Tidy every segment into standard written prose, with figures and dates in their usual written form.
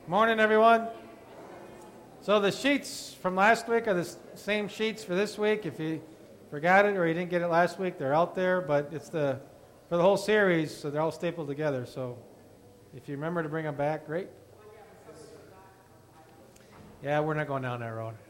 Morning, everyone. So the sheets from last week are the same sheets for this week. If you forgot it or you didn't get it last week, they're out there, but it's for the whole series, so they're all stapled together. So if you remember to bring them back, great. Yeah, we're not going down that road.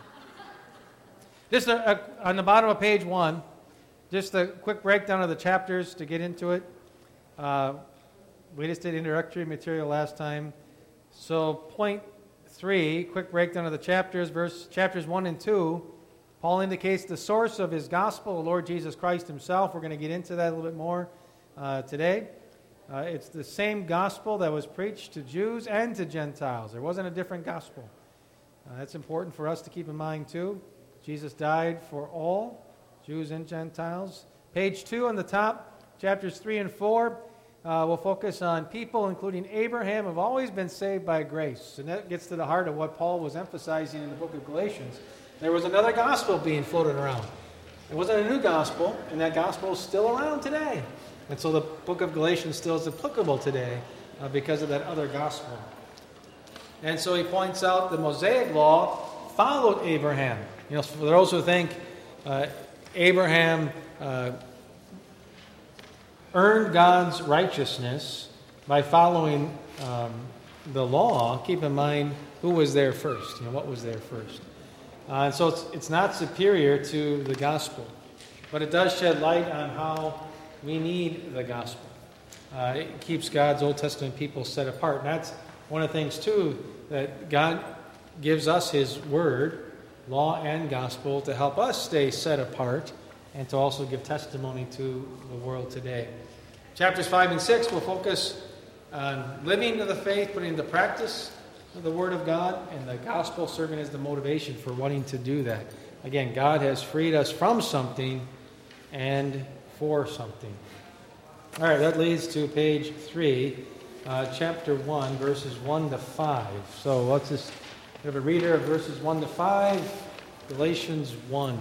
Just on the bottom of page 1, just a quick breakdown of the chapters to get into it. We just did introductory material last time. So point 3, quick breakdown of the chapters, chapters 1 and 2. Paul indicates the source of his gospel, the Lord Jesus Christ himself. We're going to get into that a little bit more today. It's the same gospel that was preached to Jews and to Gentiles. There wasn't a different gospel. That's important for us to keep in mind too. Jesus died for all, Jews and Gentiles. Page 2 on the top, chapters 3 and 4. We'll focus on people, including Abraham, who have always been saved by grace. And that gets to the heart of what Paul was emphasizing in the book of Galatians. There was another gospel being floated around. It wasn't a new gospel, and that gospel is still around today. And so the book of Galatians still is applicable today because of that other gospel. And so he points out the Mosaic law followed Abraham. You know, for those who think Abraham earned God's righteousness by following the law, keep in mind who was there first, what was there first. And so it's not superior to the gospel, but it does shed light on how we need the gospel. It keeps God's Old Testament people set apart. And that's one of the things, too, that God gives us His Word, law and gospel, to help us stay set apart and to also give testimony to the world today. Chapters 5 and 6 will focus on living to the faith, putting into practice the Word of God, and the gospel serving as the motivation for wanting to do that. Again, God has freed us from something and for something. All right, that leads to page 3, chapter 1, verses 1 to 5. So let's just have a reader of verses 1 to 5, Galatians 1.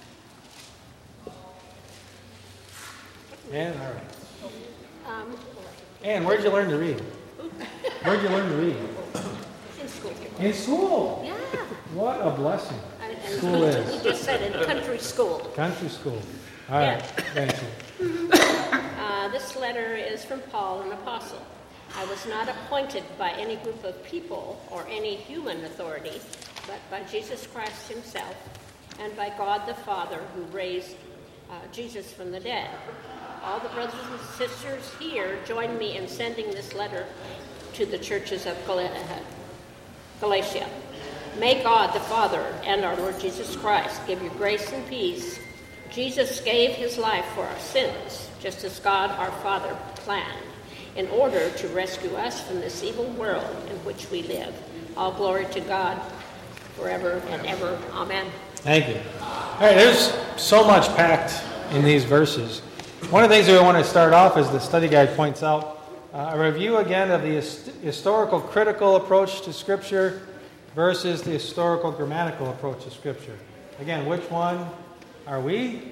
Ann, all right. Ann, where'd you learn to read? Where'd you learn to read? In school. In school? Yeah. What a blessing. School is. You just said in country school. Country school. All right. Thank you. This letter is from Paul, an apostle. I was not appointed by any group of people or any human authority, but by Jesus Christ himself and by God the Father who raised Jesus from the dead. All the brothers and sisters here join me in sending this letter to the churches of Galatia. May God the Father and our Lord Jesus Christ give you grace and peace. Jesus gave his life for our sins, just as God our Father planned, in order to rescue us from this evil world in which we live. All glory to God forever and ever. Amen. Thank you. All right, there's so much packed in these verses. One of the things that we want to start off, as the study guide points out, a review again of the historical critical approach to Scripture versus the historical grammatical approach to Scripture. Again, which one are we?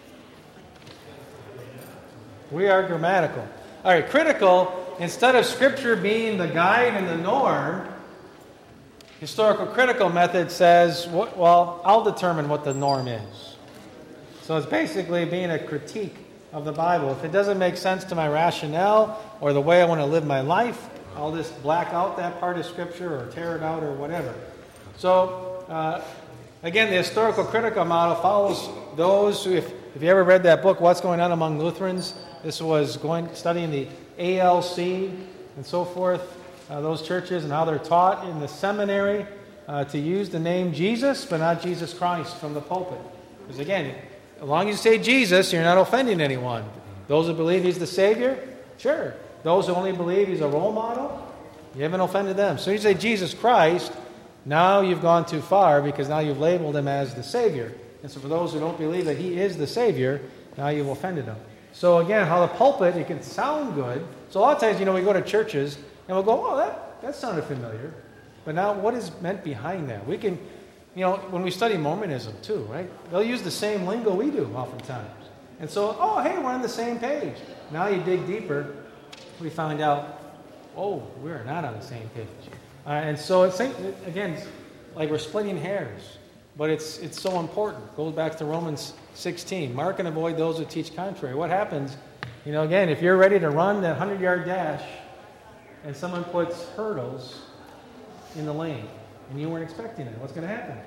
We are grammatical. All right, critical, instead of Scripture being the guide and the norm, historical critical method says, well, I'll determine what the norm is. So it's basically being a critique of the Bible. If it doesn't make sense to my rationale or the way I want to live my life, I'll just black out that part of Scripture or tear it out or whatever. So, again, the historical critical model follows those who, if you ever read that book, What's Going On Among Lutherans, this was studying the ALC and so forth, those churches and how they're taught in the seminary to use the name Jesus, but not Jesus Christ from the pulpit. Because again, as long as you say Jesus, you're not offending anyone. Those who believe he's the Savior, sure. Those who only believe he's a role model, you haven't offended them. So you say Jesus Christ, now you've gone too far because now you've labeled him as the Savior. And so for those who don't believe that he is the Savior, now you've offended them. So again, how the pulpit, it can sound good. So a lot of times, we go to churches and we'll go, oh, that sounded familiar. But now what is meant behind that? We can, when we study Mormonism too, right? They'll use the same lingo we do oftentimes. And so, oh, hey, we're on the same page. Now you dig deeper, we find out, oh, we're not on the same page. And so it's, again, like we're splitting hairs, but it's so important. It goes back to Romans 16. Mark and avoid those who teach contrary. What happens, again, if you're ready to run that 100-yard dash and someone puts hurdles in the lane and you weren't expecting it, what's going to happen?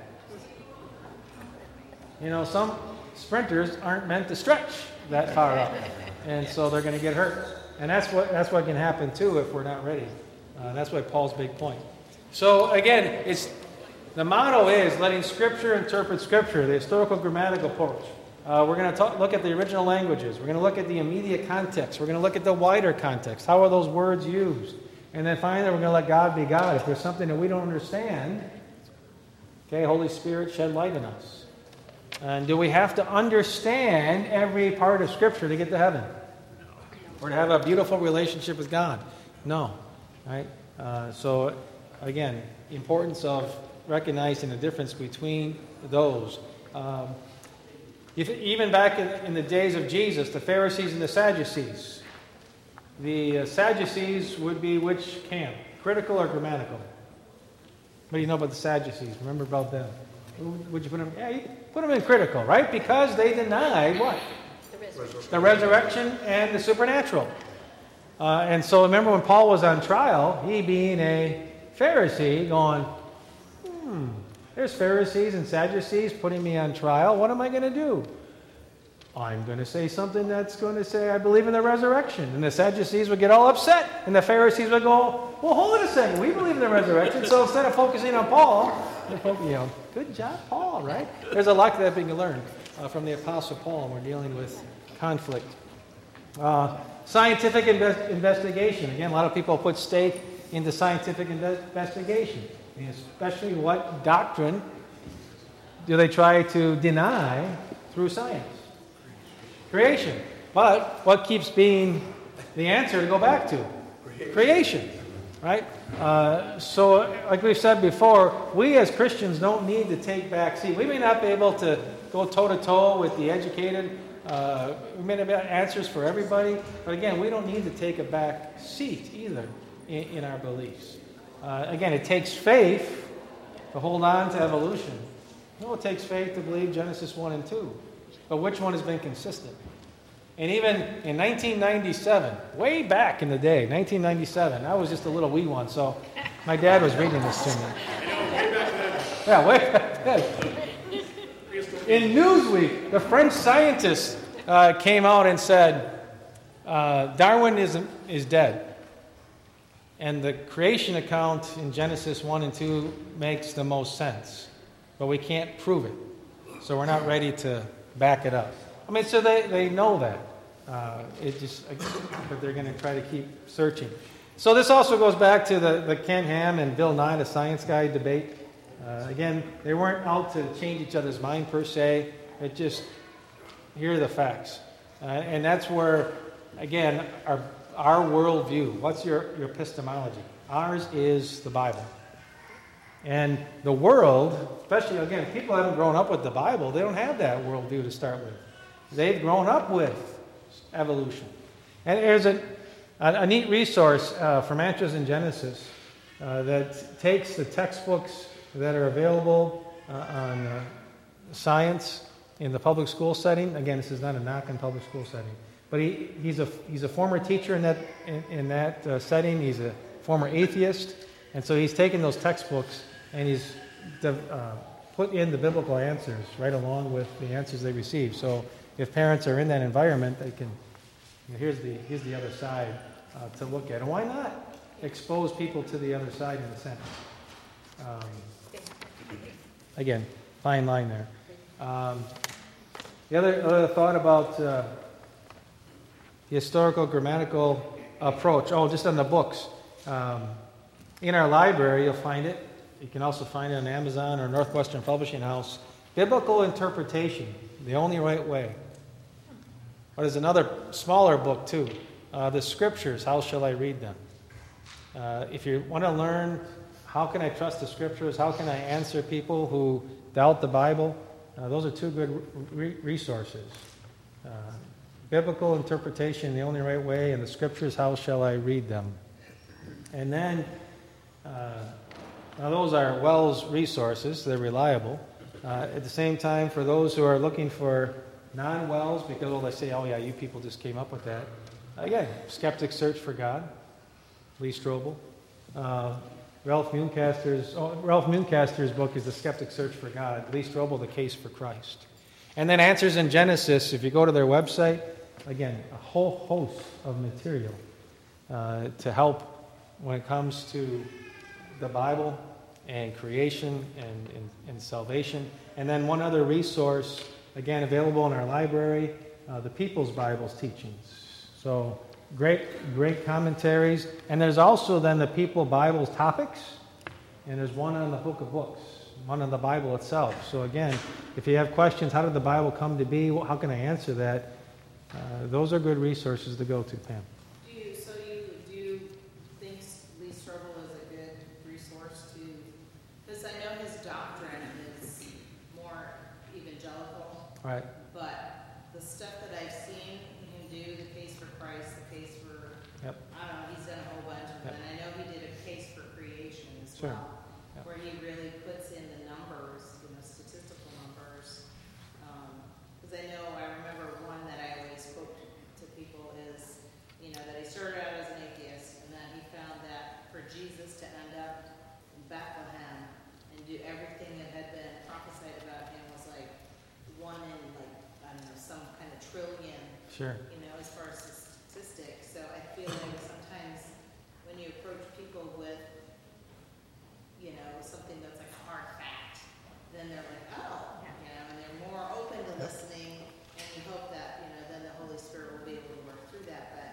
Some sprinters aren't meant to stretch that far up, and so they're going to get hurt. And that's what can happen too if we're not ready. That's why Paul's big point. So again, the motto is letting Scripture interpret Scripture, the historical grammatical approach. We're going to look at the original languages. We're going to look at the immediate context. We're going to look at the wider context. How are those words used? And then finally, we're going to let God be God. If there's something that we don't understand, okay, Holy Spirit, shed light on us. And do we have to understand every part of Scripture to get to heaven? Or to have a beautiful relationship with God? No. Right? So, again, the importance of recognizing the difference between those. Even back in the days of Jesus, the Pharisees and the Sadducees. The Sadducees would be which camp? Critical or grammatical? What do you know about the Sadducees? Remember about them? Would you put them? Yeah, you put them in critical, right? Because they denied what? The resurrection and the supernatural. And so remember when Paul was on trial, he being a Pharisee going, there's Pharisees and Sadducees putting me on trial. What am I going to do? I'm going to say something that's going to say I believe in the resurrection. And the Sadducees would get all upset. And the Pharisees would go, well, hold it a second. We believe in the resurrection. So instead of focusing on Paul, they're focusing, good job, Paul, right? There's a lot that we can learn from the Apostle Paul when we're dealing with conflict. Scientific investigation. Again, a lot of people put stake into scientific investigation. And especially what doctrine do they try to deny through science? Creation. But what keeps being the answer to go back to? Creation. Right? So, like we've said before, we as Christians don't need to take back seat. We may not be able to go toe-to-toe with the educated. We may not have answers for everybody. But again, we don't need to take a back seat either in our beliefs. Again, it takes faith to hold on to evolution. No, it takes faith to believe Genesis 1 and 2. But which one has been consistent? And even in 1997, way back in the day, 1997, I was just a little wee one, so my dad was reading this to me. Yeah, way back then. In Newsweek, the French scientists came out and said, Darwinism is dead. And the creation account in Genesis 1 and 2 makes the most sense. But we can't prove it. So we're not ready to back it up. I mean, so they know that. But they're going to try to keep searching. So this also goes back to the Ken Ham and Bill Nye, the science guy debate. Again, they weren't out to change each other's mind per se. It just, here are the facts. And that's where, again, our worldview, what's your epistemology? Ours is the Bible. And the world, especially, again, people haven't grown up with the Bible. They don't have that worldview to start with. They've grown up with evolution. And there's a neat resource from Answers in Genesis that takes the textbooks that are available on science in the public school setting. Again, this is not a knock on public school setting. But he's a former teacher in that setting. He's a former atheist. And so he's taken those textbooks and he's put in the biblical answers right along with the answers they receive. So if parents are in that environment, they can, here's the other side to look at. And why not expose people to the other side in a sense? Again, fine line there. The other thought about the historical grammatical approach. Oh, just on the books. In our library, you'll find it. You can also find it on Amazon or Northwestern Publishing House. Biblical Interpretation, The Only Right Way. Or there's another smaller book, too. The Scriptures, How Shall I Read Them? If you want to learn how can I trust the Scriptures, how can I answer people who doubt the Bible, those are two good resources. Biblical Interpretation, The Only Right Way, and the Scriptures, How Shall I Read Them? And then Now, those are WELS resources. They're reliable. At the same time, for those who are looking for non-WELS, because they say, oh, yeah, you people just came up with that. Again, Skeptic's Search for God, Lee Strobel. Ralph Mooncaster's book is The Skeptic's Search for God. Lee Strobel, The Case for Christ. And then Answers in Genesis, if you go to their website, again, a whole host of material to help when it comes to the Bible and creation and salvation. And then one other resource, again, available in our library, the People's Bible's teachings. So great commentaries. And there's also then the People Bible's topics. And there's one on the Book of Books, one on the Bible itself. So again, if you have questions, how did the Bible come to be? How can I answer that? Those are good resources to go to, Pam. Do you think Lee Strobel is a good resource to? Because I know his doctrine is more evangelical. Right. But the stuff that I've seen him do, the Case for Christ, the Case for, Yep. I don't know, he's done a whole bunch of them. Yep. And I know he did a Case for Creation as Sure. well, Yep. where he really puts in the numbers, statistical numbers. Because I remember one that I always quote to people is, that he started out as an atheist, and then he found that for Jesus to end up in Bethlehem and do everything that had been prophesied about him was like one in some kind of trillion. Sure. As far as statistics. So I feel like sometimes when you approach people with, something that's like a hard fact, then they're like, oh, and they're more open to listening, and you hope that, then the Holy Spirit will be able to work through that. But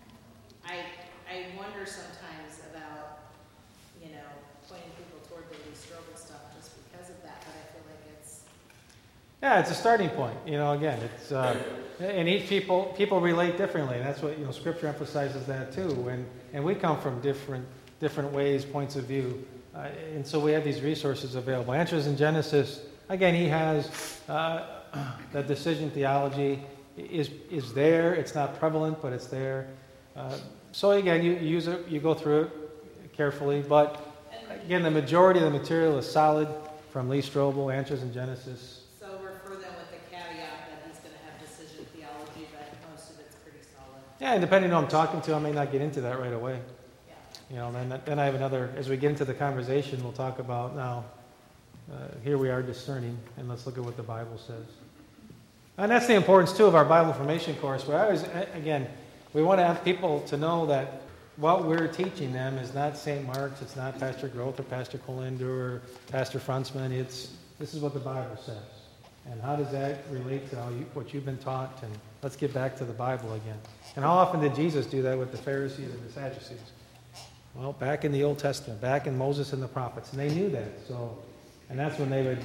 I wonder sometimes about, pointing people toward the Lee Strobel stuff just because of that, but I feel like it's... Yeah, it's a starting point. Again, it's and each people relate differently. That's what Scripture emphasizes that too. And we come from different ways, points of view, and so we have these resources available. Answers in Genesis. Again, he has the decision theology is there. It's not prevalent, but it's there. So again, you use it, you go through it carefully. But again, the majority of the material is solid from Lee Strobel, Answers in Genesis. So refer them with the caveat that he's going to have decision theology, but most of it's pretty solid. Yeah, and depending on who I'm talking to, I may not get into that right away. Yeah. Then I have another, as we get into the conversation, we'll talk about now, here we are discerning, and let's look at what the Bible says. And that's the importance, too, of our Bible formation course, where we want to have people to know that what we're teaching them is not St. Mark's, it's not Pastor Groth or Pastor Colander or Pastor Franzman. This is what the Bible says. And how does that relate to what you've been taught? And let's get back to the Bible again. And how often did Jesus do that with the Pharisees and the Sadducees? Well, back in the Old Testament, back in Moses and the prophets. And they knew that. And that's when they would,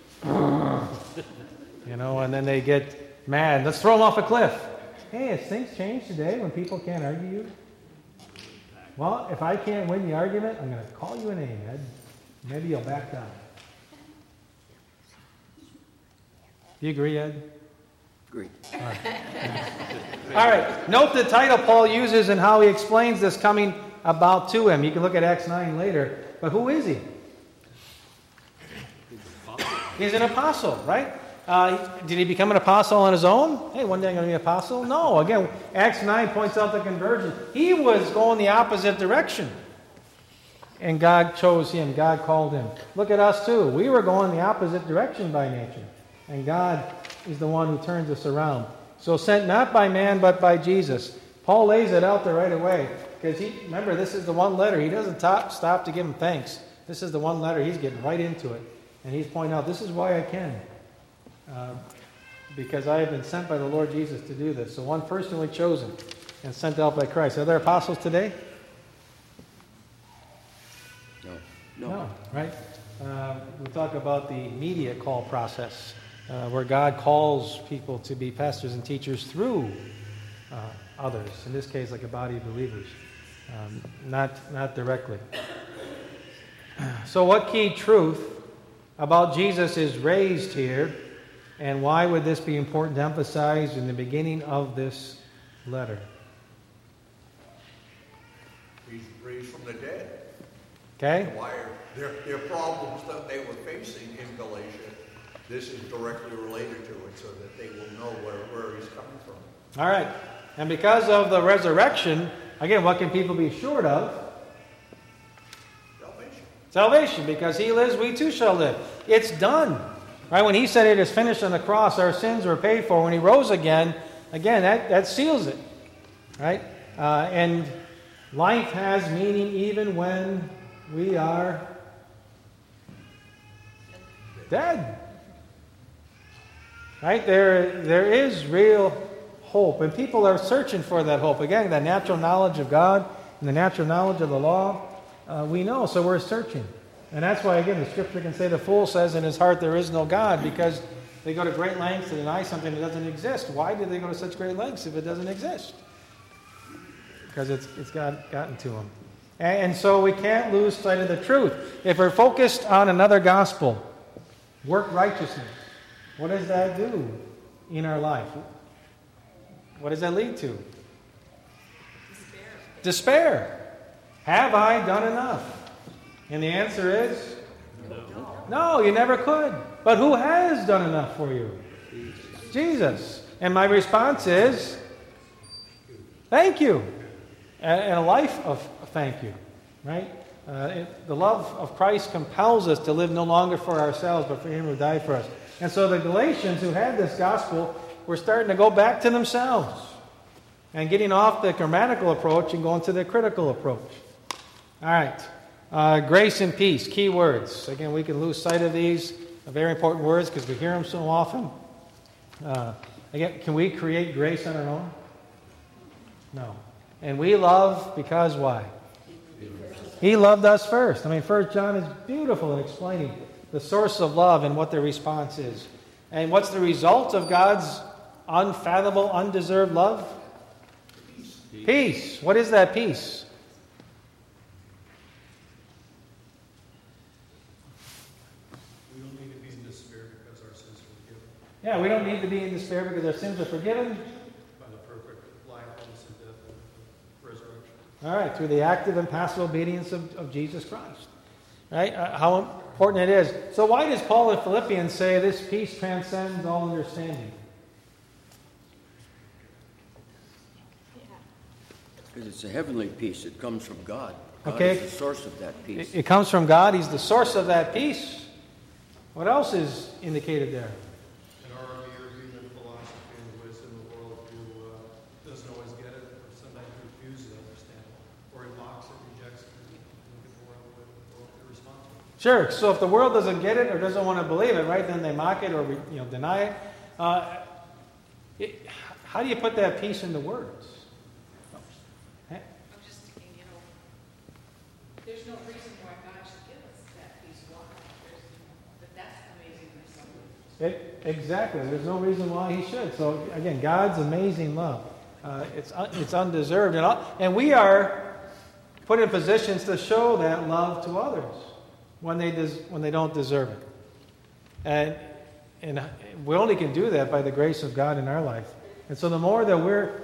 and then they get mad. Let's throw them off a cliff. Hey, has things changed today when people can't argue you? Well, if I can't win the argument, I'm going to call you a name, Ed. Maybe you'll back down. Do you agree, Ed? Agree. All right. Note the title Paul uses and how he explains this coming about to him. You can look at Acts 9 later. But who is he? He's an apostle, right? Did he become an apostle on his own? Hey, one day I'm going to be an apostle? No. Again, Acts 9 points out the conversion. He was going the opposite direction. And God chose him. God called him. Look at us too. We were going the opposite direction by nature. And God is the one who turns us around. So sent not by man, but by Jesus. Paul lays it out there right away. Because remember, this is the one letter. He doesn't stop to give him thanks. This is the one letter. He's getting right into it. And he's pointing out, this is why I can. Because I have been sent by the Lord Jesus to do this. So one personally chosen and sent out by Christ. Are there apostles today? No, right? We talk about the immediate call process, where God calls people to be pastors and teachers through others. In this case, like a body of believers, not directly. So what key truth about Jesus is raised here, and why would this be important to emphasize in the beginning of this letter? He's raised from the dead. Okay? Why their problems that they were facing in Galatia, this is directly related to it so that they will know where he's coming from. All right. And because of the resurrection, again, what can people be assured of? Salvation. Because he lives, we too shall live. It's done. Right? When he said it is finished on the cross, our sins were paid for. When he rose again, that seals it. Right? And life has meaning even when we are dead. Right? There is real hope. And people are searching for that hope. Again, that natural knowledge of God and the natural knowledge of the law, we know, so we're searching. And that's why, again, the Scripture can say the fool says in his heart there is no God, because they go to great lengths to deny something that doesn't exist. Why do they go to such great lengths if it doesn't exist? Because it's gotten to them. And so we can't lose sight of the truth. If we're focused on another gospel, work righteousness, what does that do in our life? What does that lead to? Despair. Have I done enough? And the answer is no, you never could. But who has done enough for you? Jesus. And my response is thank you. And a life of thank you. Right? The love of Christ compels us to live no longer for ourselves, but for Him who died for us. And so the Galatians who had this gospel were starting to go back to themselves and getting off the grammatical approach and going to the critical approach. All right. Grace and peace, key words. Again, we can lose sight of these very important words because we hear them so often. Again, can we create grace on our own? No. And we love because why? He loved us first. I mean, 1 John is beautiful in explaining the source of love and what the response is. And what's the result of God's unfathomable, undeserved love? Peace. What is that peace? We don't need to be in despair because our sins are forgiven. Yeah, we don't need to be in despair because our sins are forgiven. By the perfect life, illness, and death, and resurrection. All right, through the active and passive obedience of Jesus Christ. Right? How important it is. So why does Paul in Philippians say this peace transcends all understanding? Because it's a heavenly peace. It comes from God. God Okay. is the source of that peace. It comes from God. He's the source of that peace. What else is indicated there? And our mere human philosophy and the wisdom of the world who doesn't always get it, or sometimes refuses to understand it, or it mocks it, rejects it, and look at the world irresponsible. Sure. So if the world doesn't get it or doesn't want to believe it, right, then they mock it or deny it. How do you put that peace into words? I'm just thinking, there's no reason why God should give us that peace. Why? But that's amazing. Exactly. There's no reason why He should. So again, God's amazing love. It's undeserved, and we are put in positions to show that love to others when they don't deserve it. And we only can do that by the grace of God in our life. And so the more that we're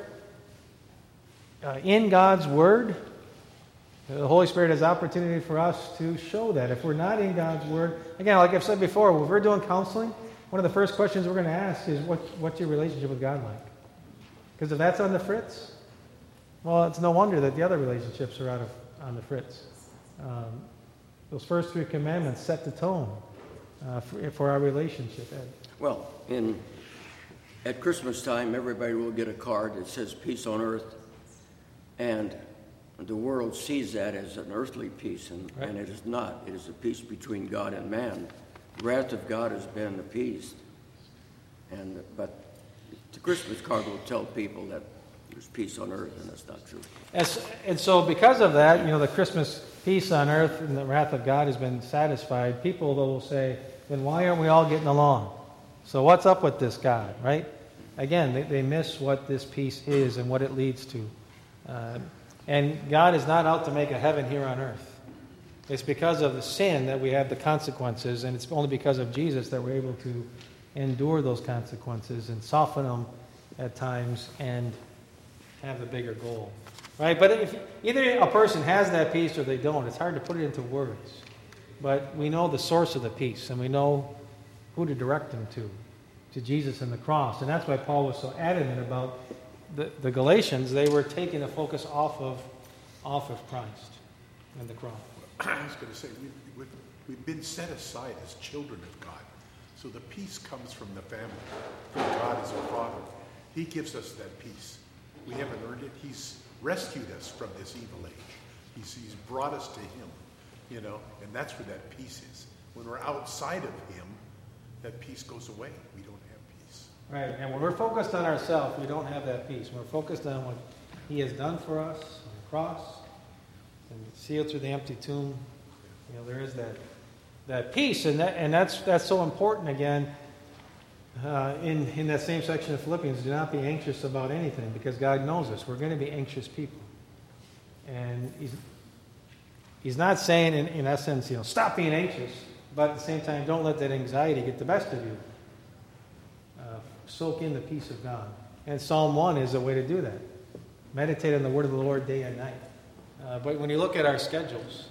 in God's Word, the Holy Spirit has opportunity for us to show that. If we're not in God's Word, again, like I've said before, when we're doing counseling, one of the first questions we're going to ask is, what's your relationship with God like? Because if that's on the fritz, well, it's no wonder that the other relationships are on the fritz. Those first 3 commandments set the tone for our relationship. Ed. Well, at Christmas time, everybody will get a card that says peace on earth. And the world sees that as an earthly peace, and it is not. It is a peace between God and man. The wrath of God has been appeased. But the Christmas card will tell people that there's peace on earth, and that's not true. And so because of that, the Christmas peace on earth and the wrath of God has been satisfied. People will say, then why aren't we all getting along? So what's up with this God, right? Again, they miss what this peace is and what it leads to. And God is not out to make a heaven here on earth. It's because of the sin that we have the consequences, and it's only because of Jesus that we're able to endure those consequences and soften them at times and have a bigger goal. Right? But if either a person has that peace or they don't, it's hard to put it into words. But we know the source of the peace, and we know who to direct them to Jesus and the cross. And that's why Paul was so adamant about the Galatians. They were taking the focus off of Christ and the cross. I was going to say, we've been set aside as children of God. So the peace comes from the family, from God as our Father. He gives us that peace. We haven't earned it. He's rescued us from this evil age. He's brought us to him, and that's where that peace is. When we're outside of him, that peace goes away. We don't have peace. Right, and when we're focused on ourselves, we don't have that peace. When we're focused on what he has done for us on the cross and sealed through the empty tomb, there is that peace, and that's so important. Again, in that same section of Philippians, do not be anxious about anything, because God knows us. We're going to be anxious people, and He's not saying in essence, stop being anxious, but at the same time, don't let that anxiety get the best of you. Soak in the peace of God, and Psalm 1 is a way to do that. Meditate on the word of the Lord day and night. But when you look at our schedules,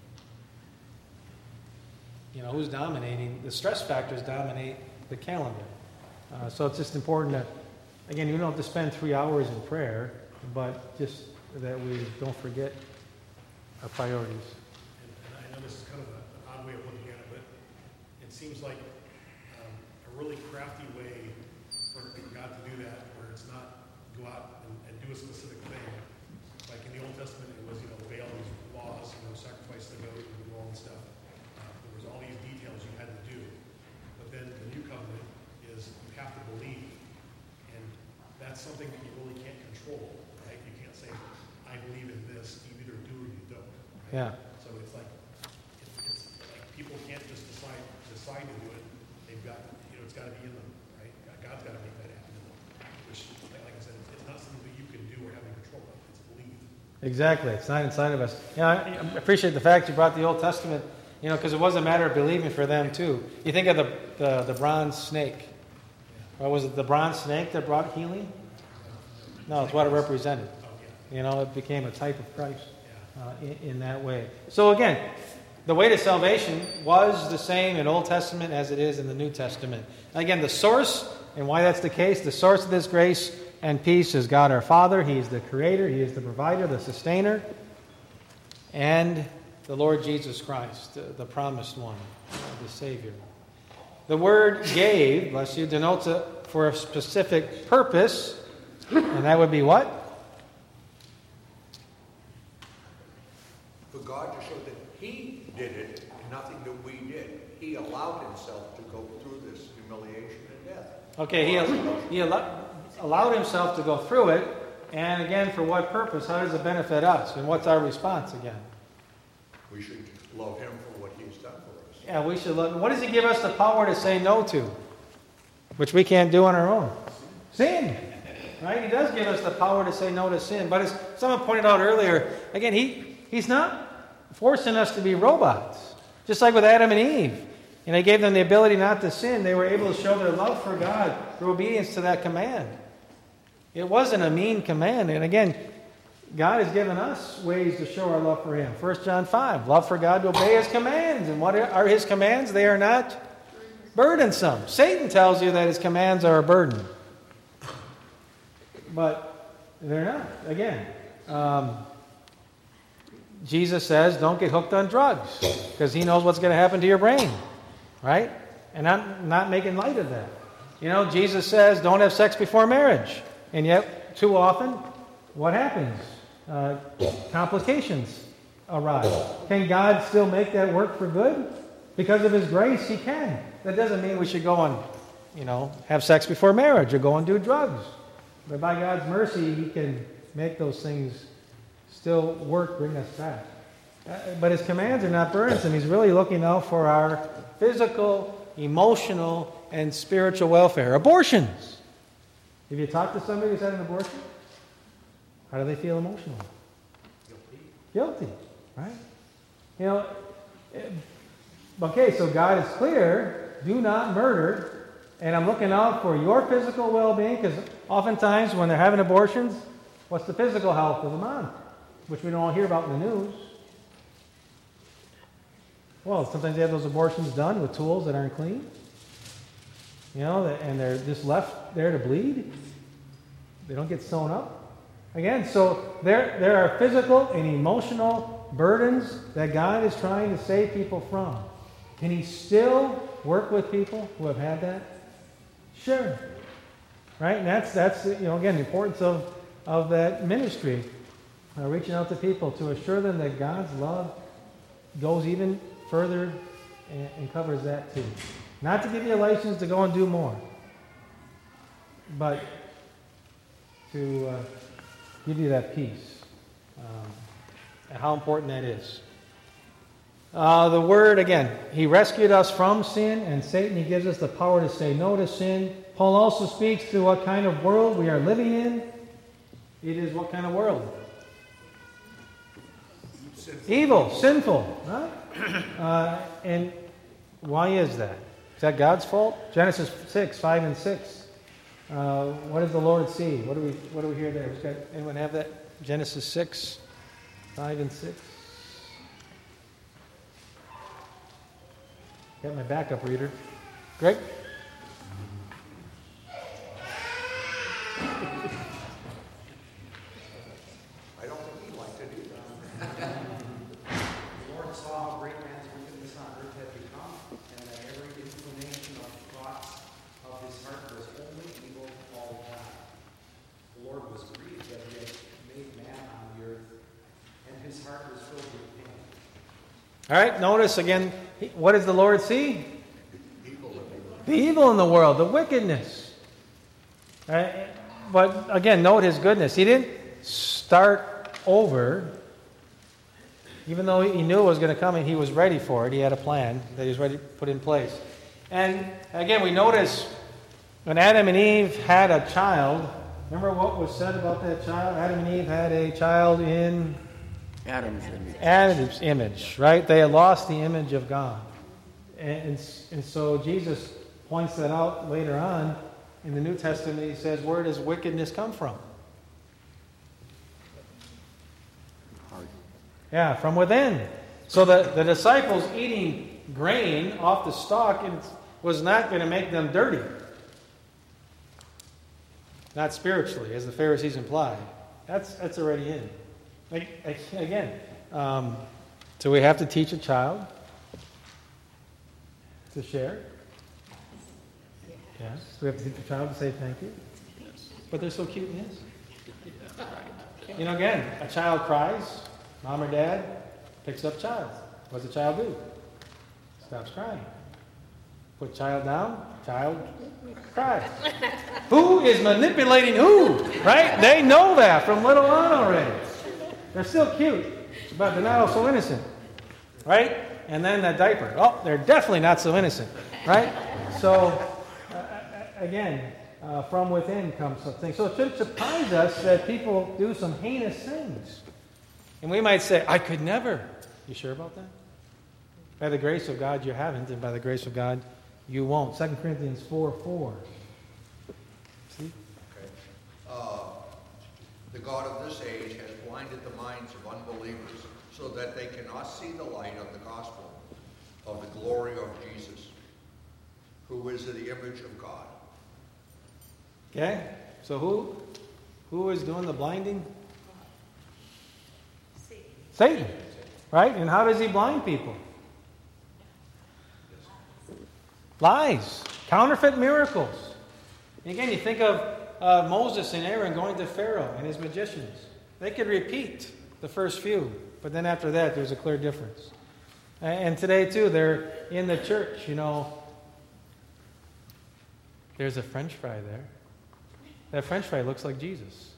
who's dominating? The stress factors dominate the calendar. So it's just important that, again, you don't have to spend 3 hours in prayer, but just that we don't forget our priorities. And I know this is kind of an odd way of looking at it, but it seems like a really crafty way for God to do that, where it's not go out and do a specific thing. Like in the Old Testament, it was, obey all these laws, sacrifice the goat and do all this stuff. There was all these details you had to do. But then the new covenant is you have to believe. And that's something that you really can't control, right? You can't say, I believe in this, you either do or you don't. Right? Yeah. So it's like people can't just decide to do it. They've got, it's got to be in them, right? God's got to make that happen in them. Which, like I said, it's not something that you can do or have any control of. It's belief. Exactly. It's not inside of us. I appreciate the fact you brought the Old Testament, because it was a matter of believing for them too. You think of the bronze snake. Or was it the bronze snake that brought healing? No, it's what it represented. It became a type of Christ in that way. So again, the way to salvation was the same in Old Testament as it is in the New Testament. Again, the source, and why that's the case, the source of this grace and peace is God our Father. He is the Creator. He is the Provider, the Sustainer, and the Lord Jesus Christ, the Promised One, the Savior. The word gave, bless you, denotes it for a specific purpose, and that would be what? For God to show that He did it, nothing that we did. He allowed Himself to go through this humiliation and death. Okay, He allowed Himself to go through it, and again, for what purpose? How does it benefit us? And what's our response again? We should love Him for what He's done for us. Yeah, we should love Him. What does He give us the power to say no to? Which we can't do on our own. Sin. Right? He does give us the power to say no to sin. But as someone pointed out earlier, again, He's not forcing us to be robots. Just like with Adam and Eve. And He gave them the ability not to sin. They were able to show their love for God through obedience to that command. It wasn't a mean command. And again, God has given us ways to show our love for Him. 1 John 5, love for God to obey His commands. And what are His commands? They are not burdensome. Satan tells you that His commands are a burden. But they're not. Again, Jesus says, don't get hooked on drugs, because He knows what's going to happen to your brain. Right? And I'm not making light of that. Jesus says, don't have sex before marriage. And yet, too often, what happens? Complications arise. Can God still make that work for good? Because of His grace, He can. That doesn't mean we should go and, have sex before marriage or go and do drugs. But by God's mercy, He can make those things still work, bring us back. But His commands are not burdensome. He's really looking out for our physical, emotional, and spiritual welfare. Abortions. Have you talked to somebody who's had an abortion? How do they feel emotionally? Guilty, right? Okay, so God is clear, do not murder, and I'm looking out for your physical well-being, because oftentimes when they're having abortions, What's the physical health of the mom, which we don't hear about in the news? Well, sometimes they have those abortions done with tools that aren't clean. And they're just left there to bleed. They don't get sewn up. Again, so there are physical and emotional burdens that God is trying to save people from. Can He still work with people who have had that? Sure. Right? And that's again, the importance of that ministry. Reaching out to people to assure them that God's love goes even further and covers that too. Not to give you a license to go and do more, but to give you that peace. And how important that is. The Word, again, He rescued us from sin and Satan. He gives us the power to say no to sin. Paul also speaks to what kind of world we are living in. It is what kind of world? Evil, sinful, right? And why is that? Is that God's fault? Genesis 6, 5 and 6. What does the Lord see? What do we hear there? Anyone have that? Genesis 6, 5 and 6. Got my backup reader. Greg? I don't think he'd like to do that. The Lord saw how great man's wickedness on earth had become, and that every inclination of the thoughts of his heart was only evil all the time. The Lord was grieved that he had made man on the earth, and his heart was filled with pain. All right, notice again, what does the Lord see? Evil in the world. The evil in the world, the wickedness. But again, note His goodness. He didn't start over. Even though He knew it was going to come and He was ready for it, He had a plan that He was ready to put in place. And again, we notice when Adam and Eve had a child, remember what was said about that child? Adam and Eve had a child in Adam's image, right? They had lost the image of God. And so Jesus points that out later on in the New Testament. He says, where does wickedness come from? Yeah, from within. So the disciples eating grain off the stalk was not going to make them dirty. Not spiritually, as the Pharisees implied. That's already in. Again, so we have to teach a child to share. Yes. We have to teach a child to say thank you. But they're so cute and yes. Again, a child cries, mom or dad picks up child. What does the child do? Stops crying. Put child down, child cries. Who is manipulating who? Right? They know that from little on already. They're still cute, but they're not so innocent. Right? And then that diaper. Oh, they're definitely not so innocent. Right? So, again, from within comes something. So it should surprise us that people do some heinous things. And we might say, I could never. You sure about that? By the grace of God, you haven't, and by the grace of God, you won't. 2 Corinthians 4:4. See? Okay. The God of this age has blinded the minds of unbelievers so that they cannot see the light of the gospel of the glory of Jesus, who is the image of God. Okay? So who is doing the blinding? Satan. Right? And how does he blind people? Lies. Counterfeit miracles. And again, you think of Moses and Aaron going to Pharaoh and his magicians. They could repeat the first few, but then after that, there's a clear difference. And today, too, they're in the church, There's a French fry there. That French fry looks like Jesus.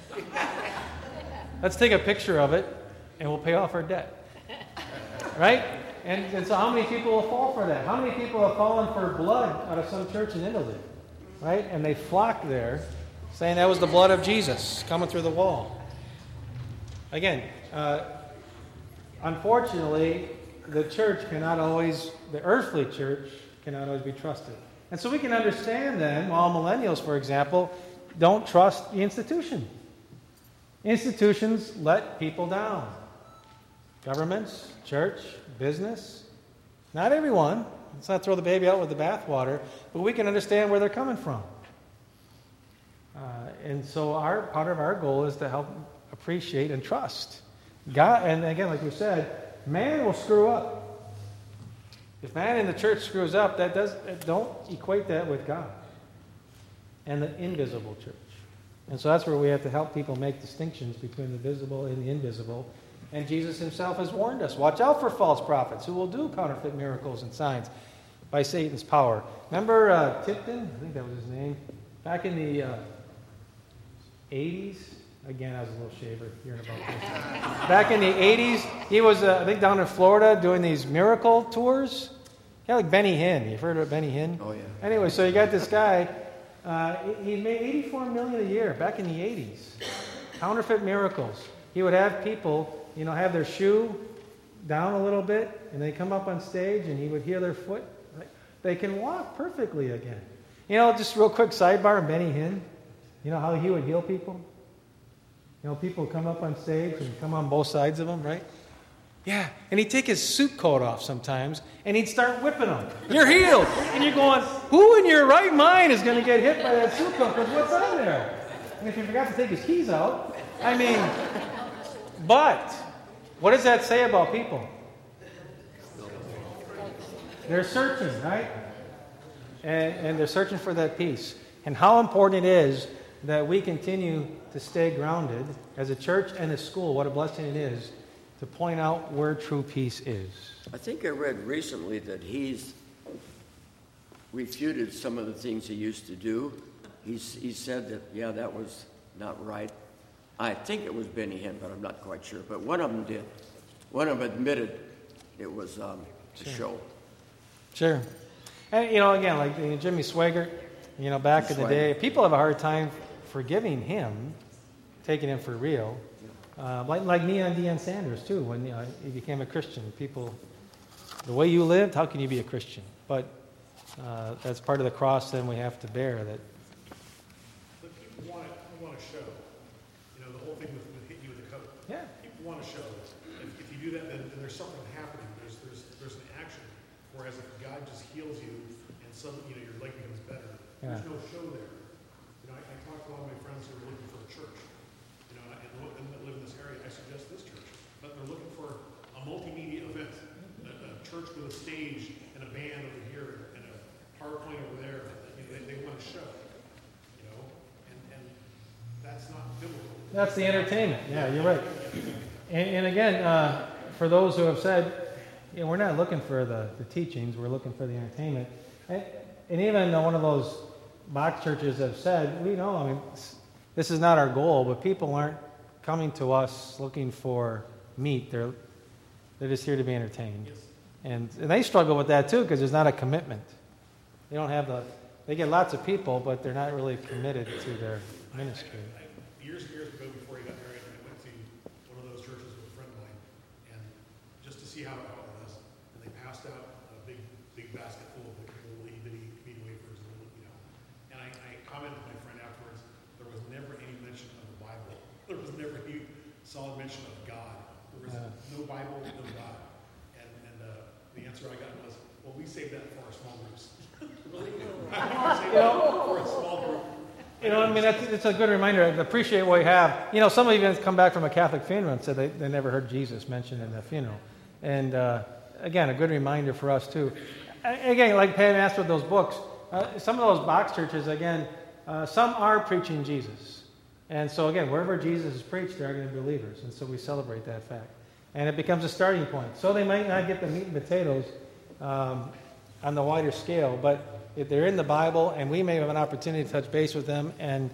Let's take a picture of it, and we'll pay off our debt. Right? And so how many people will fall for that? How many people have fallen for blood out of some church in Italy? Right? And they flocked there, saying that was the blood of Jesus coming through the wall. Again, unfortunately, the earthly church cannot always be trusted. And so we can understand then, while millennials, for example, don't trust the institution. Institutions let people down. Governments, church, business. Not everyone. Let's not throw the baby out with the bathwater, but we can understand where they're coming from. And so part of our goal is to help appreciate and trust God. And again, like we said, man will screw up. If man in the church screws up, don't equate that with God and the invisible church. And so that's where we have to help people make distinctions between the visible and the invisible. And Jesus himself has warned us, watch out for false prophets who will do counterfeit miracles and signs by Satan's power. Remember Tipton? I think that was his name. Back in the 80s. Again, I was a little shaver hearing about this. Back in the 80s, he was, I think, down in Florida doing these miracle tours. Kind of like Benny Hinn. You've heard of Benny Hinn? Oh, yeah. Anyway, so you got this guy. He made $84 million a year back in the 80s. Counterfeit miracles. He would have people, have their shoe down a little bit, and they come up on stage, and he would heal their foot. They can walk perfectly again. Just real quick sidebar on Benny Hinn. You know how he would heal people? People come up on stage and come on both sides of him, right? Yeah, and he'd take his suit coat off sometimes, and he'd start whipping them. You're healed! And you're going, who in your right mind is going to get hit by that suit coat? Because what's on there? And if he forgot to take his keys out, but what does that say about people? They're searching, right? And they're searching for that peace. And how important it is that we continue to stay grounded as a church and a school. What a blessing it is to point out where true peace is. I think I read recently that he's refuted some of the things he used to do. He said that, that was not right. I think it was Benny Hinn, but I'm not quite sure. But one of them did. One of them admitted it was a show. Sure. And, again, like Jimmy Swaggart, back in the day, people have a hard time forgiving him, taking him for real. Like me and Deion Sanders, too, when he became a Christian. People, the way you lived, how can you be a Christian? But that's part of the cross then we have to bear. That. But people want to show. The whole thing with hitting you with the coat. Yeah. People want to show. If you do that, then there's something happening. There's an action. Whereas if God just heals you and suddenly your leg becomes better, there's no show there. I talked to a lot of my friends who are looking for a church. And that live in this area, I suggest this church. But they're looking for a multimedia event, a church with a stage and a band over here and a PowerPoint over there. They want to show, and that's not biblical. That's the entertainment. Yeah, you're right. And again, for those who have said, we're not looking for the teachings, we're looking for the entertainment. And even one of those box churches have said, we know, this is not our goal, but people aren't coming to us looking for meat. They're just here to be entertained. Yes. And they struggle with that too, because there's not a commitment. They don't have they get lots of people, but they're not really committed to their ministry. Years ago, before he got married, I went to one of those churches with a friend of mine, and just to see how it was, and they passed out a big basket full of little itty bitty wafers, and I commented to my friend afterwards, there was never any mention of the Bible. There was never any solid mention of God. There was no Bible, no God. And the answer I got was, well, we saved that for our small groups. Really? Save that for a small group. It's a good reminder. I appreciate what you have. Some of you guys come back from a Catholic funeral and said they never heard Jesus mentioned in the funeral. And again, a good reminder for us too. Again, like Pam asked with those books, some of those box churches, again, some are preaching Jesus. And so again, wherever Jesus is preached, there are going to be believers. And so we celebrate that fact. And it becomes a starting point. So they might not get the meat and potatoes on the wider scale, but if they're in the Bible, and we may have an opportunity to touch base with them. And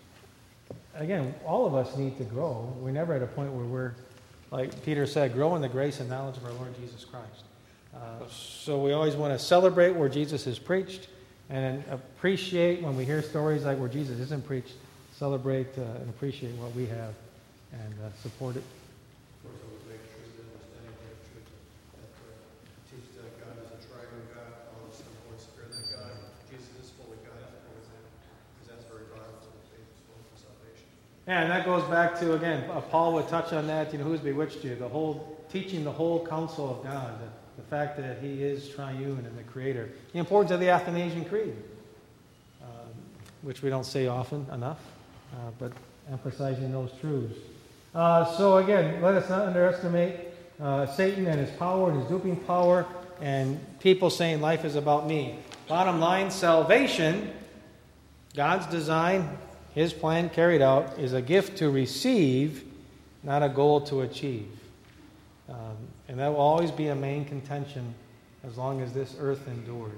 again, all of us need to grow. We're never at a point where we're, like Peter said, grow in the grace and knowledge of our Lord Jesus Christ. So we always want to celebrate where Jesus is preached and appreciate when we hear stories like where Jesus isn't preached, celebrate and appreciate what we have and support it. Of course, I would make sure that understanding that truth, that teach that God is a triune God, all of the Holy Spirit, that God, Jesus is fully God, because that's very vital to the faith, for salvation. And that goes back to, again, Paul would touch on that, who's bewitched you, teaching the whole counsel of God, the fact that he is triune and the creator. The importance of the Athanasian Creed, which we don't say often enough, but emphasizing those truths. So again, let us not underestimate Satan and his power and his duping power and people saying life is about me. Bottom line, salvation, God's design, his plan carried out, is a gift to receive, not a goal to achieve. And that will always be a main contention as long as this earth endures.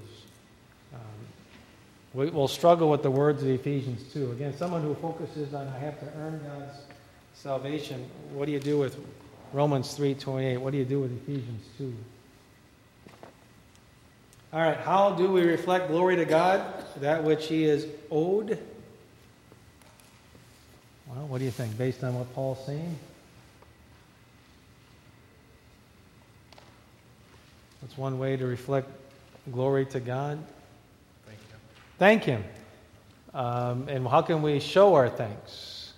We'll struggle with the words of Ephesians 2. Again, someone who focuses on I have to earn God's salvation, what do you do with Romans 3:28? What do you do with Ephesians 2? All right, how do we reflect glory to God, that which he is owed? Well, what do you think, based on what Paul's saying? That's one way to reflect glory to God. Thank him. And how can we show our thanks?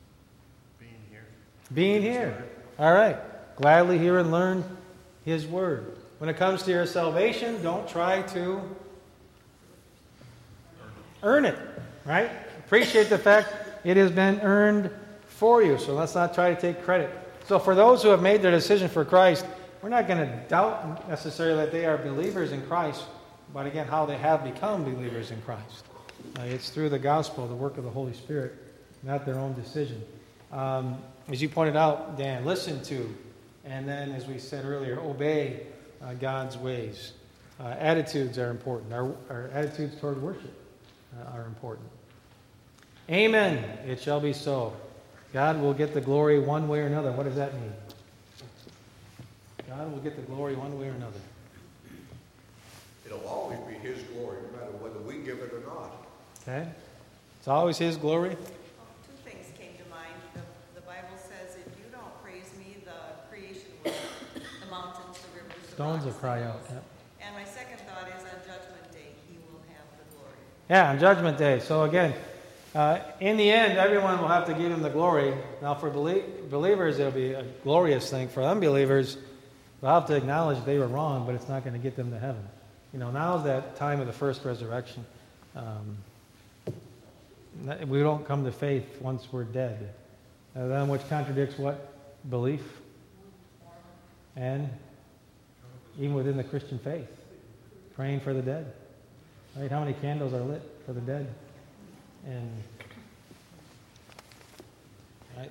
Being here. All right. Gladly hear and learn his word. When it comes to your salvation, don't try to earn it, right? Appreciate the fact it has been earned for you. So let's not try to take credit. So for those who have made their decision for Christ, we're not going to doubt necessarily that they are believers in Christ, but again, how they have become believers in Christ. It's through the gospel, the work of the Holy Spirit, not their own decision. As you pointed out, Dan, listen to, and then, as we said earlier, obey God's ways. Attitudes are important. Our attitudes toward worship are important. Amen. It shall be so. God will get the glory one way or another. What does that mean? God will get the glory one way or another. It'll always be his glory, no matter whether we give it or not. Okay? It's always his glory. Two things came to mind. The Bible says, if you don't praise me, the creation will, the mountains, the rivers, the Stones will rocks, cry the out. hills. Yeah. And my second thought is, on Judgment Day, he will have the glory. Yeah, on Judgment Day. So again, in the end, everyone will have to give him the glory. Now, for believers, it'll be a glorious thing. For unbelievers, they'll have to acknowledge they were wrong, but it's not going to get them to heaven. Now's that time of the first resurrection. We don't come to faith once we're dead. Then which contradicts what? Belief. And even within the Christian faith, praying for the dead. Right? How many candles are lit for the dead? And right?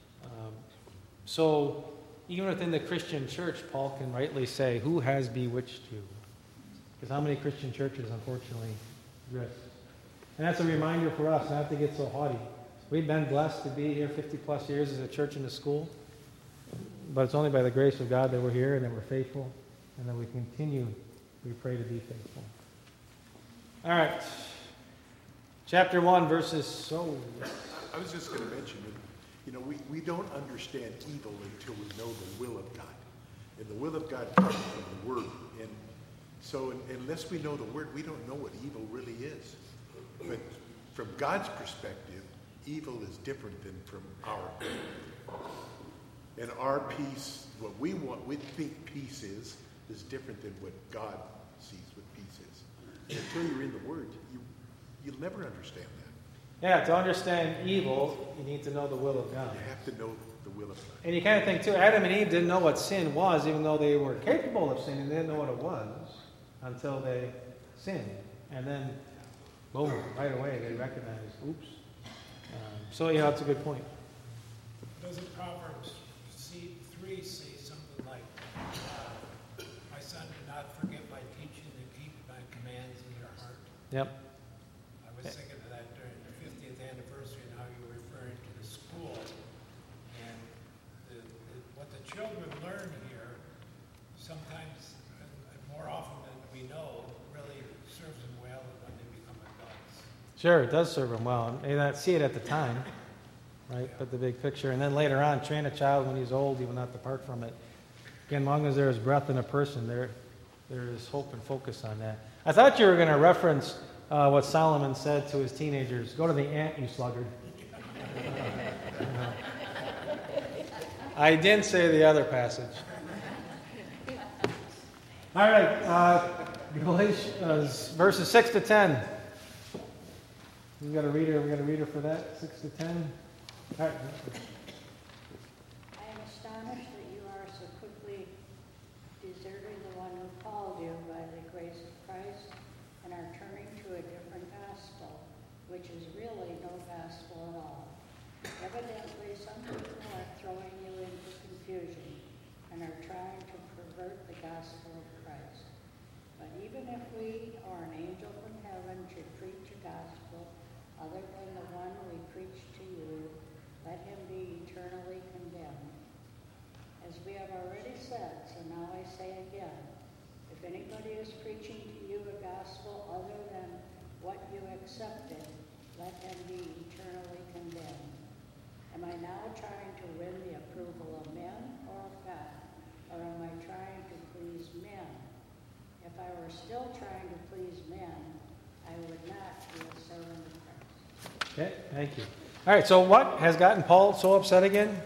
So even within the Christian church, Paul can rightly say, who has bewitched you? Because how many Christian churches, unfortunately, drift? And that's a reminder for us not to get so haughty. We've been blessed to be here 50-plus years as a church and a school. But it's only by the grace of God that we're here and that we're faithful and that we continue, we pray, to be faithful. All right. Chapter 1, verses... I was just going to mention that, we don't understand evil until we know the will of God. And the will of God comes from the Word. And so unless we know the Word, we don't know what evil really is. But from God's perspective, evil is different than from our. And our peace, what we think peace is different than what God sees what peace is. And until you're in the Word, you'll never understand that. Yeah, to understand evil, you need to know the will of God. You have to know the will of God. And you kind of think, too, Adam and Eve didn't know what sin was, even though they were capable of sinning. They didn't know what it was until they sinned. And then, boom, right away they recognized, oops. So, that's a good point. Doesn't Proverbs 3 say something like, my son, do not forget my teaching and keep my commands in your heart? Yep. I was thinking of that during the 50th anniversary and how you were referring to the school. And what the children learn here, sometimes, and more often than we know, really serves them well when they become adults. Sure, it does serve them well. And may not see it at the time, right? But the big picture. And then later on, train a child when he's old, he will not depart from it. Again, as long as there is breath in a person, there is hope and focus on that. I thought you were going to reference what Solomon said to his teenagers. Go to the ant, you sluggard. I didn't say the other passage. All right, Galatians, verses 6 to 10. We got a reader for that, 6 to 10. All right. I am astonished that you are so quickly deserting the one who called you by the grace of Christ and are turning to a different gospel, which is really no gospel at all. Evidently, some people are throwing you into confusion and are trying to pervert the gospel of Christ. But even if we or an angel from heaven should preach a gospel other than the one we preach to you, let him be eternally condemned. As we have already said, so now I say again, if anybody is preaching to you a gospel other than what you accepted, let him be eternally condemned. Am I now trying to win the approval of men or of God? Or am I trying to please men? If I were still trying to please men, I would not be a servant of Christ. Okay, thank you. All right, so what has gotten Paul so upset again?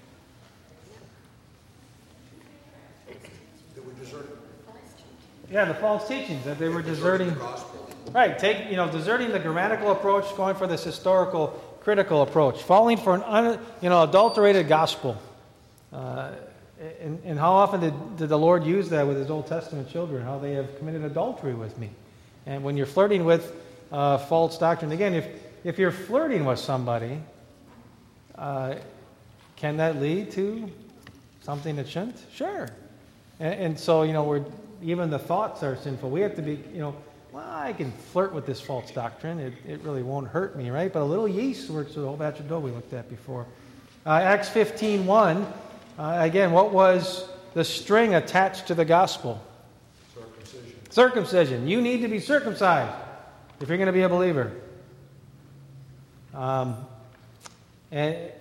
That we deserted. Yeah, the false teachings, that they were deserting. Right, deserting the grammatical approach, going for this historical, critical approach, falling for an adulterated gospel. And how often did the Lord use that with his Old Testament children, how they have committed adultery with me. And when you're flirting with false doctrine, again, if you're flirting with somebody, can that lead to something that shouldn't? Sure. And so, even the thoughts are sinful. We have to be, I can flirt with this false doctrine. It really won't hurt me, right? But a little yeast works with a whole batch of dough we looked at before. Acts 15:1. Again, what was the string attached to the gospel? Circumcision. You need to be circumcised if you're going to be a believer. And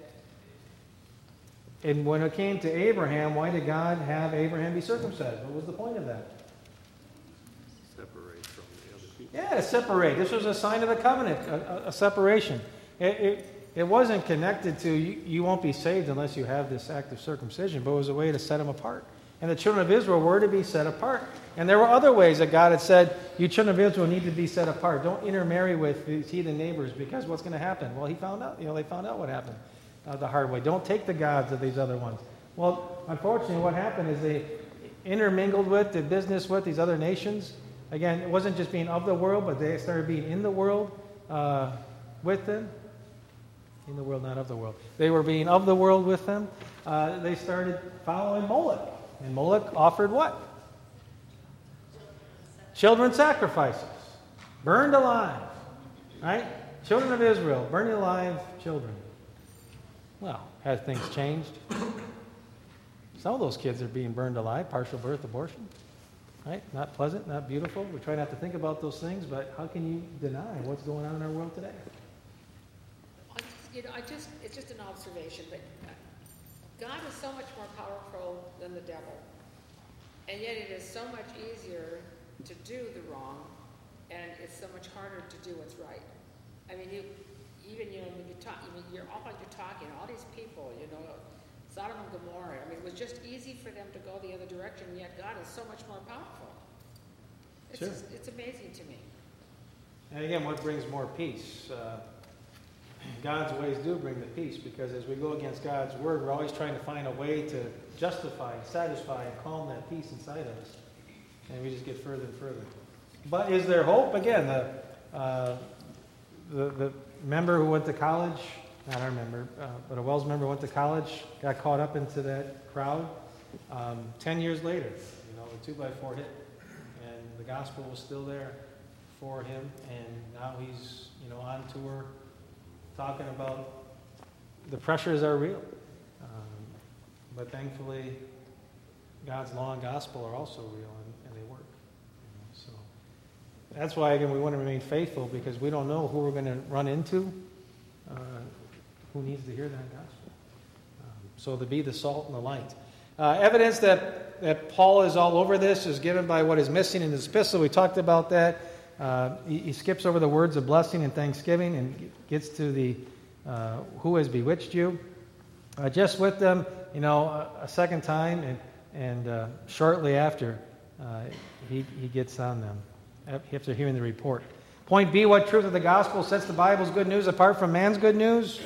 when it came to Abraham, why did God have Abraham be circumcised? What was the point of that? Separate from the other people. Yeah, to separate. This was a sign of the covenant, a separation. It wasn't connected to you won't be saved unless you have this act of circumcision, but it was a way to set them apart. And the children of Israel were to be set apart. And there were other ways that God had said, you children of Israel need to be set apart. Don't intermarry with these heathen neighbors, because what's going to happen? Well, he found out. They found out what happened the hard way. Don't take the gods of these other ones. Well, unfortunately, what happened is they intermingled with, did business with these other nations. Again, it wasn't just being of the world, but they started being in the world with them. In the world, not of the world. They were being of the world with them. They started following Moloch. And Moloch offered what? Children sacrifices. Burned alive. Right? Children of Israel, burning alive children. Well, have things changed? Some of those kids are being burned alive, partial birth abortion. Right? Not pleasant, not beautiful. We try not to think about those things, but how can you deny what's going on in our world today? It's just an observation, but God is so much more powerful than the devil. And yet it is so much easier to do the wrong, and it's so much harder to do what's right. I mean, when you talk, you're talking, all these people, Sodom and Gomorrah, it was just easy for them to go the other direction, yet God is so much more powerful. It's amazing to me. And again, what brings more peace? God's ways do bring the peace, because as we go against God's word, we're always trying to find a way to justify, satisfy, and calm that peace inside of us. And we just get further and further. But is there hope? Again, the member who went to college, not our member, but a Wells member went to college, got caught up into that crowd. 10 years later, the 2x4 hit, and the gospel was still there for him, and now he's, on tour, talking about the pressures are real. But thankfully, God's law and gospel are also real, and they work. So that's why, again, we want to remain faithful, because we don't know who we're going to run into, who needs to hear that gospel. So to be the salt and the light. Evidence that Paul is all over this is given by what is missing in his epistle. We talked about that. He skips over the words of blessing and thanksgiving and gets to the who has bewitched you. just with them, a second time, and shortly after, he gets on them after hearing the report. Point B, what truth of the gospel sets the Bible's good news apart from man's good news?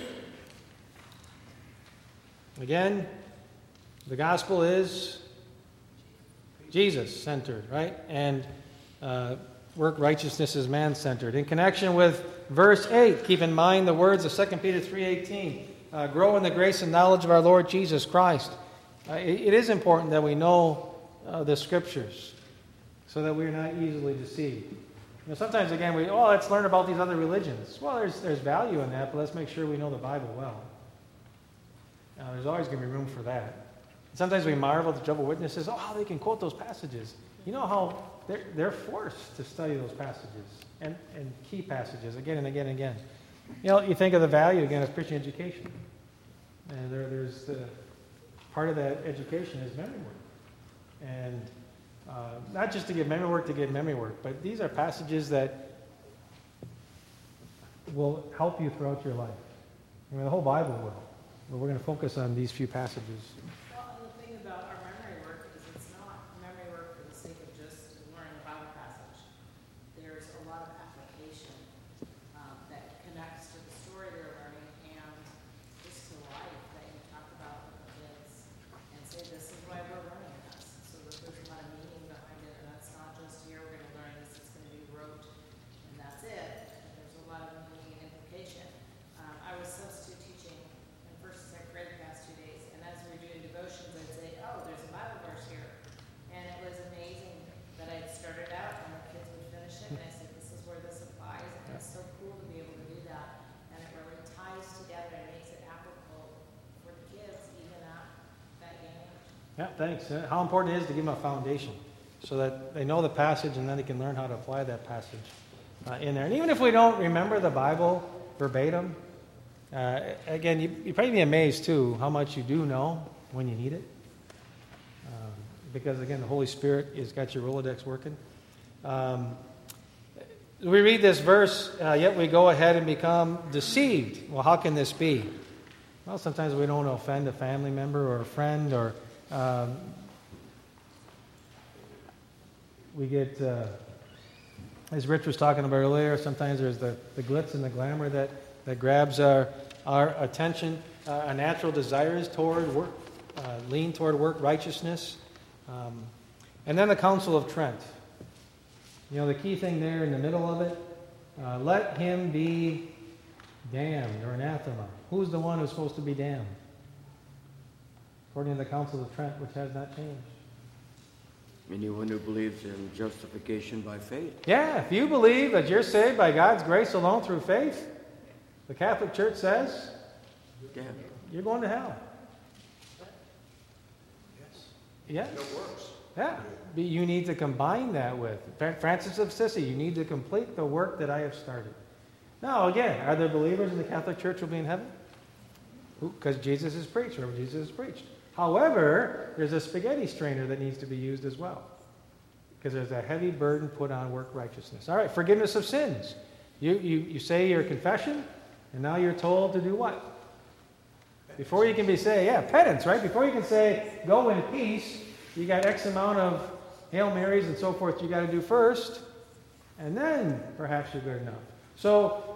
Again, the gospel is Jesus-centered, right? And work righteousness is man-centered. In connection with verse 8, keep in mind the words of 2 Peter 3:18. Grow in the grace and knowledge of our Lord Jesus Christ. It is important that we know the Scriptures so that we are not easily deceived. Sometimes, again, let's learn about these other religions. Well, there's value in that, but let's make sure we know the Bible well. There's always going to be room for that. Sometimes we marvel at the Jehovah's Witnesses, how they can quote those passages. You know how they're forced to study those passages and key passages again and again and again. You think of the value, again, of Christian education. And there's part of that education is memory work. And not just to give memory work, but these are passages that will help you throughout your life. The whole Bible will. But we're going to focus on these few passages. Well, and the thing about our memory work is it's not memory work for the sake of just learning a Bible passage. There's a lot of application that connects to the story they're learning and just to life that you talk about with the kids and say, this is why we're learning this. So that there's a lot of meaning behind it, and that's not just here, we're going to learn this, it's going to be rote, and that's it. There's a lot of meaning and implication. I was substitute teaching in first and second grade the past 2 days, and as we were doing devotions, I'd say, there's a Bible verse here. And it was amazing that I'd started out and the kids would finish it, and I said, this is where this applies, and it's so cool to be able to do that. And it really ties together and makes it applicable for the kids, even at that young age. Yeah, thanks. How important it is to give them a foundation so that they know the passage and then they can learn how to apply that passage in there. And even if we don't remember the Bible verbatim, again, you'd probably be amazed, too, how much you do know when you need it. Because, again, the Holy Spirit has got your Rolodex working. We read this verse, yet we go ahead and become deceived. Well, how can this be? Well, sometimes we don't want to offend a family member or a friend, or we get, as Rich was talking about earlier, sometimes there's the glitz and the glamour that grabs our attention. Our natural desires toward work, lean toward work righteousness. And then the Council of Trent. The key thing there in the middle of it, let him be damned or anathema. Who's the one who's supposed to be damned? According to the Council of Trent, which has not changed. Anyone who believes in justification by faith. Yeah, if you believe that you're saved by God's grace alone through faith, the Catholic Church says, you're going to hell. Yes. It works. Yeah. But you need to combine that with Francis of Assisi. You need to complete the work that I have started. Now, again, are there believers in the Catholic Church who will be in heaven? Because Jesus is preached, wherever Jesus is preached. However, there's a spaghetti strainer that needs to be used as well. Because there's a heavy burden put on work righteousness. All right, forgiveness of sins. You say your confession, and now you're told to do what? Before you can penance, right? Before you can say, go in peace, you got X amount of Hail Marys and so forth you got to do first, and then perhaps you're good enough. So,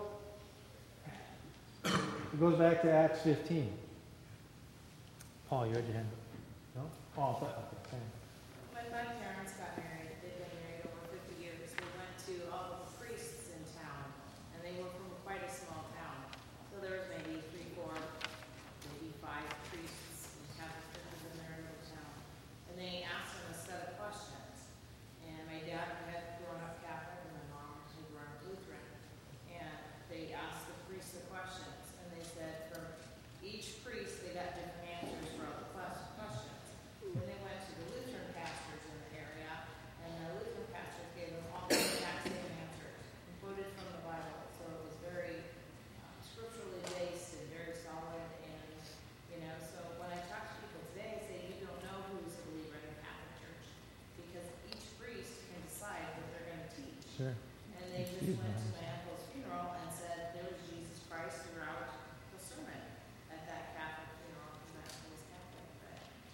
it goes back to Acts 15. Paul, you had your hand up. No? Paul, okay. When my parents got married, they'd been married over 50 years, they went to all of the priests in town, and they were from quite a small town. So there was maybe 3, 4, maybe 5 priests and Catholic churches in their little town. And they asked them a set of questions. And my dad had grown up Catholic, and my mom had grown up Lutheran. And they asked the priests the questions, and they said from each priest they got different answers for all the questions. Then they went to the Lutheran pastors in the area, and the Lutheran pastors gave them all the exact same answers, quoted from the Bible. So it was very scripturally based and very solid. And so when I talk to people today, I say you don't know who's a believer in the Catholic Church because each priest can decide what they're going to teach. Sure. And they just went to my uncle's funeral and said there was Jesus Christ throughout the sermon at that Catholic funeral.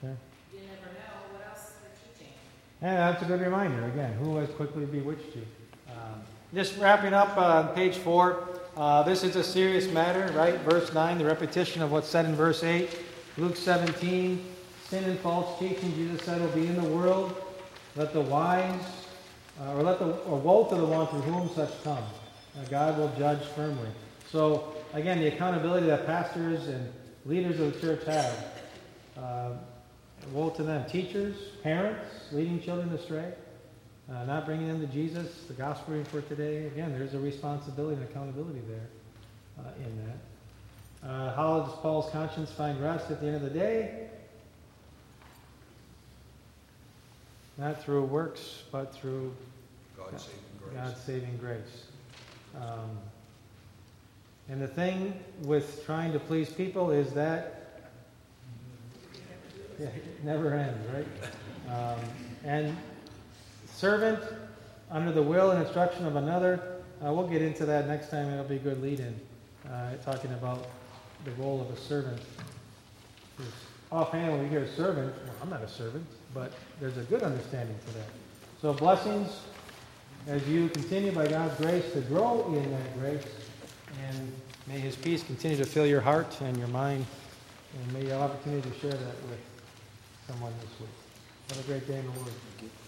Okay. You never know what else they're teaching. And that's a good reminder. Again, who has quickly bewitched you? Just wrapping up on page 4. This is a serious matter, right? Verse 9, the repetition of what's said in verse 8. Luke 17, sin and false teaching, Jesus said, will be in the world. Let the wise, or woe to the one through whom such come. God will judge firmly. So, again, the accountability that pastors and leaders of the church have. Woe to them. Teachers, parents, leading children astray, not bringing them to Jesus. The gospel reading for today. Again, there's a responsibility and accountability there in that. How does Paul's conscience find rest at the end of the day? Not through works, but through God's saving grace. God's saving grace. And the thing with trying to please people is that it never ends, right? And servant under the will and instruction of another. We'll get into that next time. It'll be a good lead-in, talking about the role of a servant. Because offhand, when we hear servant, well, I'm not a servant, but there's a good understanding to that. So blessings as you continue by God's grace to grow in that grace, and may His peace continue to fill your heart and your mind, and may you have opportunity to share that with someone this week. Have a great day in the Lord.